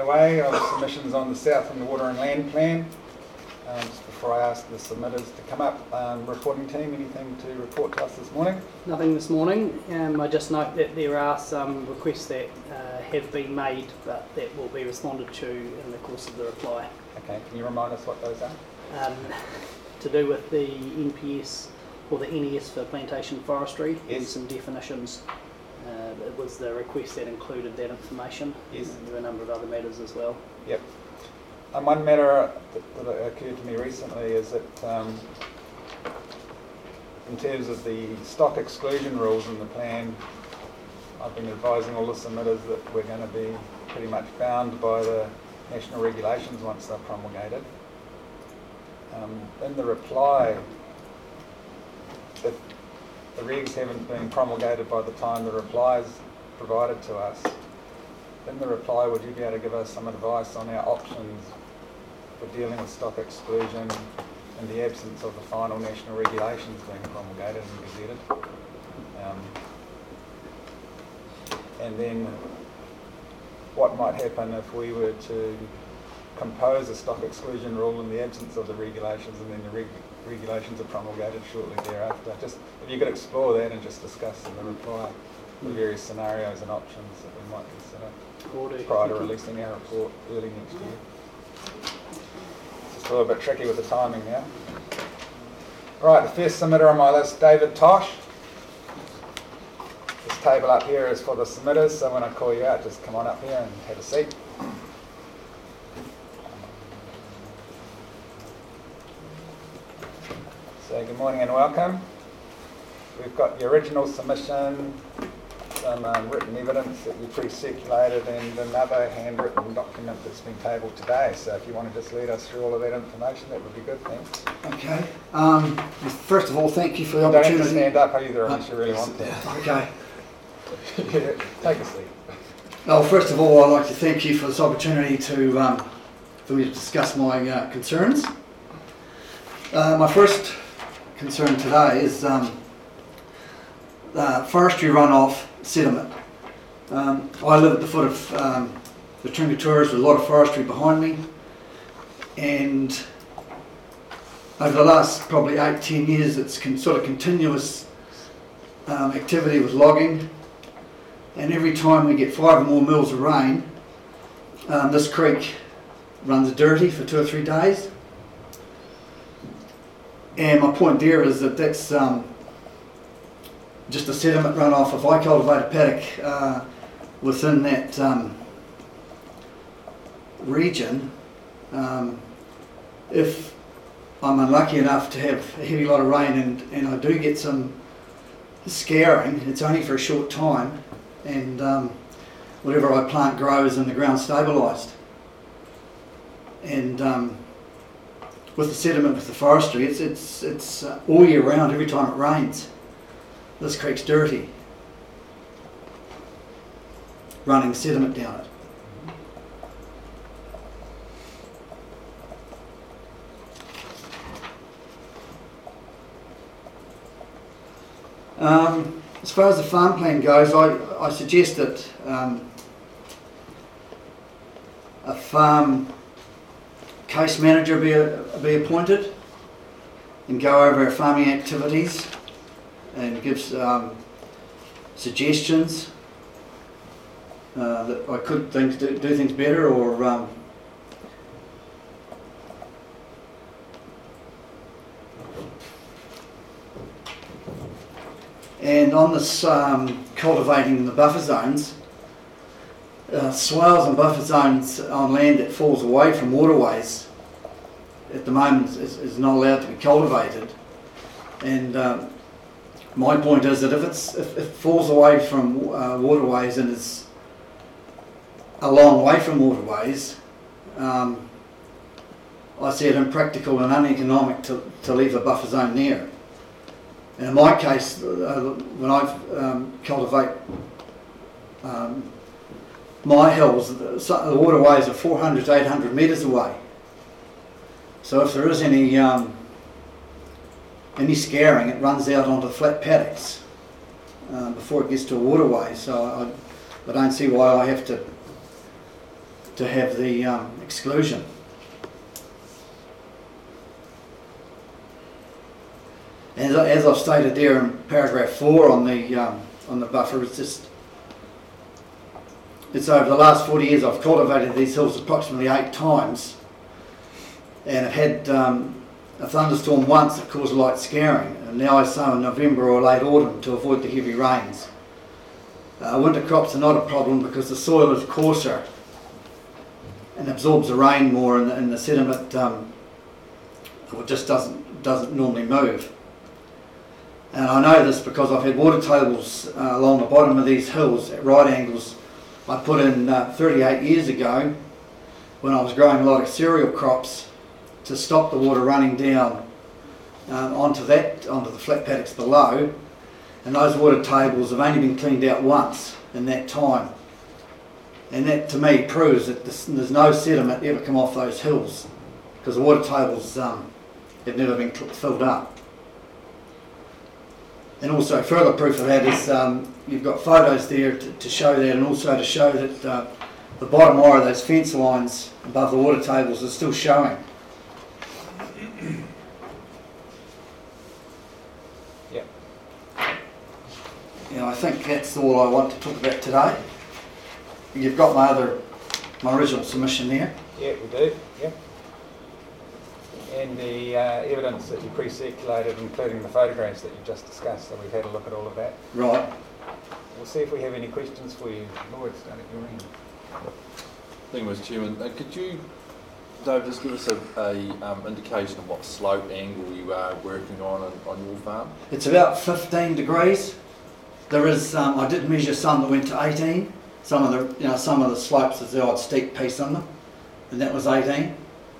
underway of submissions on the South and the Water and Land Plan. Just before I ask the submitters to come up, reporting team, anything to report to us this morning? Nothing this morning. I just note that there are some requests that have been made, but that will be responded to in the course of the reply. Okay, can you remind us what those are? To do with the NPS or the NES for plantation forestry, yes, and some definitions. It was the request that included that information. Yes. There are a number of other matters as well. Yep. One matter that occurred to me recently is that in terms of the stock exclusion rules in the plan, I've been advising all the submitters that we're going to be pretty much bound by the national regulations once they're promulgated. In the reply, if the regs haven't been promulgated by the time the reply is provided to us, in the reply would you be able to give us some advice on our options for dealing with stock exclusion in the absence of the final national regulations being promulgated and gazetted? And then what might happen if we were to compose a stock exclusion rule in the absence of the regulations and then the regulations are promulgated shortly thereafter? Just if you could explore that and just discuss in the reply the various scenarios and options that we might consider prior to releasing our report early next year. It's just a little bit tricky with the timing now. Right, the first submitter on my list, David Tosh. This table up here is for the submitters, so when I call you out, just come on up here and have a seat. So good morning and welcome. We've got the original submission, some written evidence that you pre-circulated, and another handwritten document that's been tabled today. So if you want to just lead us through all of that information, that would be good, thanks. Okay. First of all, thank you for the opportunity. Don't have to stand up either unless you really want to. Okay. Take a seat. Well, first of all, I'd like to thank you for this opportunity for me to discuss my concerns. My first concern today is forestry runoff sediment. I live at the foot of the Tringatouras with a lot of forestry behind me, and over the last probably 8-10 years it's sort of continuous activity with logging, and every time we get 5 or more mils of rain, this creek runs dirty for 2 or 3 days. And my point there is that that's just a sediment runoff. If I cultivate a paddock within that region, if I'm unlucky enough to have a heavy lot of rain and I do get some scouring, it's only for a short time, and whatever I plant grows and the ground's stabilised. And with the sediment, with the forestry, it's all year round. Every time it rains, this creek's dirty, running sediment down it. As far as the farm plan goes, I suggest that a farm case manager be appointed and go over our farming activities and gives suggestions that I could do things better, or and on this cultivating the buffer zones, swales and buffer zones on land that falls away from waterways at the moment is not allowed to be cultivated. And my point is that if it falls away from waterways and is a long way from waterways, I see it impractical and uneconomic to leave a buffer zone near. And in my case, when I cultivate my hills, the waterways are 400 to 800 metres away. So if there is any scouring, it runs out onto the flat paddocks before it gets to a waterway. So I don't see why I have to to have the exclusion. As I've stated there in paragraph 4 on the buffer, it's over the last 40 years I've cultivated these hills approximately 8 times, and I've had a thunderstorm once that caused light scaring, and now I sow in November or late autumn to avoid the heavy rains. Winter crops are not a problem because the soil is coarser and absorbs the rain more, and the sediment just doesn't normally move. And I know this because I've had water tables along the bottom of these hills at right angles. I put in 38 years ago when I was growing a lot of cereal crops to stop the water running down onto the flat paddocks below, and those water tables have only been cleaned out once in that time. And that to me proves that there's no sediment ever come off those hills because the water tables have never been filled up. And also further proof of that is you've got photos there to show that, and also to show that the bottom line of those fence lines above the water tables is still showing. Yeah. I think that's all I want to talk about today. You've got my original submission there. Yeah, we do. Yeah. And the evidence that you pre-circulated, including the photographs that you just discussed, so we've had a look at all of that. Right. We'll see if we have any questions for you. Lloyd, start at your end. Thank you, Mr. Chairman. Could you, Dave, just give us a indication of what slope angle you are working on your farm? It's about 15 degrees. There is, I did measure some that went to 18. Some of the slopes, there's the odd steep piece on them, and that was 18.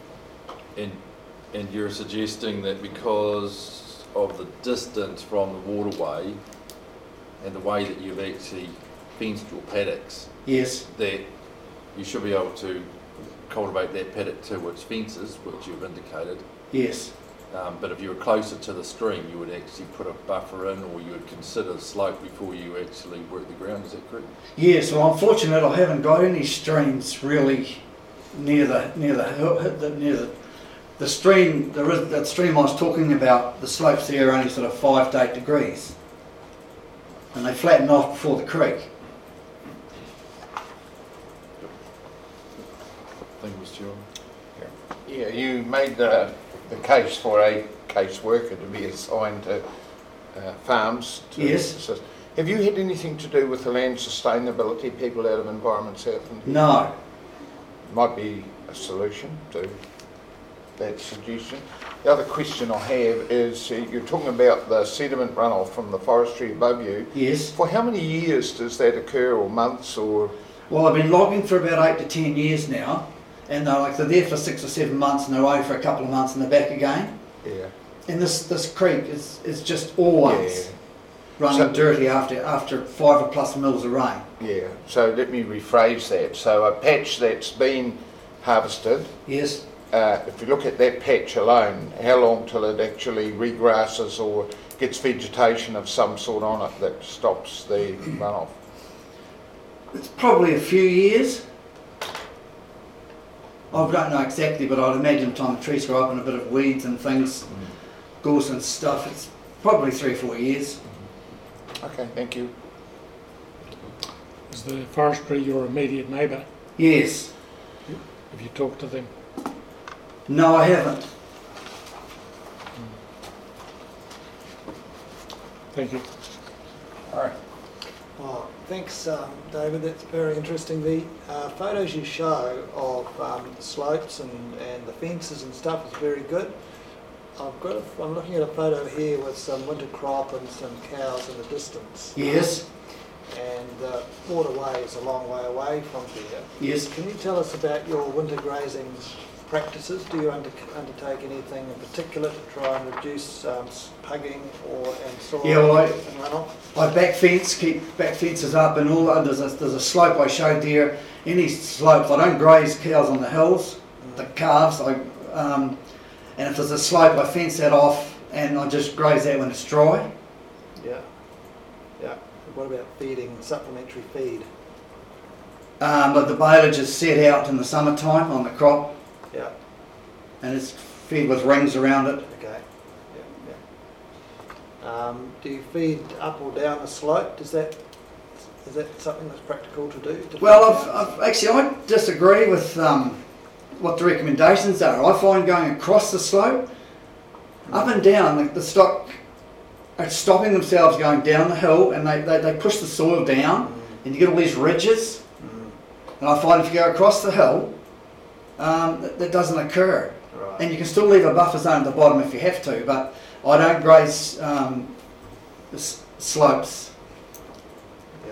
And you're suggesting that because of the distance from the waterway and the way that you've actually fenced your paddocks, yes, that you should be able to cultivate that paddock to its fences, which you've indicated. Yes. But if you were closer to the stream, you would actually put a buffer in, or you would consider the slope before you actually work the ground. Is that correct? Yes. Well, I'm fortunate I haven't got any streams really near the stream. There is that stream I was talking about. The slopes there are only sort of 5 to 8 degrees, and they flatten off before the creek. Thank you, Mr. Chairman. Yeah, you made the case for a case worker to be assigned to farms. Yes. Assist. Have you had anything to do with the land sustainability, people out of Environment South? No. Might be a solution to that suggestion. The other question I have is you're talking about the sediment runoff from the forestry above you. Yes. For how many years does that occur, or months, or? Well, I've been logging for about 8 to 10 years now, and they're there for 6 or 7 months, and they're away for a couple of months, and they're back again. Yeah. And this creek is just always running So- dirty after 5 or plus mils of rain. Yeah, so let me rephrase that. So a patch that's been harvested, Yes. if you look at that patch alone, how long till it actually regrasses or gets vegetation of some sort on it that stops the runoff? It's probably a few years. I don't know exactly, but I'd imagine time the trees grow up and a bit of weeds and things, gorse and stuff, it's probably 3 or 4 years. Okay, thank you. Is the forestry your immediate neighbour? Yes. Have you talked to them? No, I haven't. Thank you. All right. Oh, thanks, David. That's very interesting. The photos you show of the slopes and the fences and stuff is very good. I'm looking at a photo here with some winter crop and some cows in the distance. Yes. And the waterway is a long way away from there. Yes. Can you tell us about your winter grazing practices? Do you undertake anything in particular to try and reduce pugging and soil and runoff? I keep back fences up, and all that. There's a slope I showed there. Any slopes, I don't graze cows on the hills, the calves. And if there's a slope, I fence that off, and I just graze that when it's dry. Yeah. Yeah. What about feeding, supplementary feed? but the baleage is set out in the summertime on the crop, Yeah, and it's fed with rings around it. okay. Yeah. Do you feed up or down the slope? Is that something that's practical to do? To Well, feed down the actually I disagree with what the recommendations are. I find going across the slope, up and down, the stock are stopping themselves going down the hill, and they push the soil down, and you get all these ridges. And I find if you go across the hill, that doesn't occur. Right. And you can still leave a buffer zone at the bottom if you have to, but I don't graze slopes. Yeah,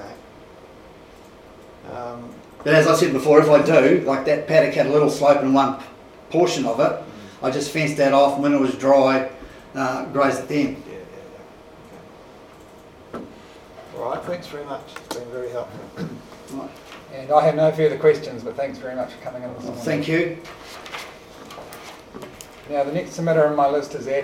okay. But as I said before, if I do, like that paddock had a little slope in one portion of it, I just fenced that off, and when it was dry, grazed it then. Yeah. Okay. All right, thanks very much. It's been very helpful. Right. And I have no further questions, but thanks very much for coming in this morning. Thank you. Now, the next submitter on my list is Ed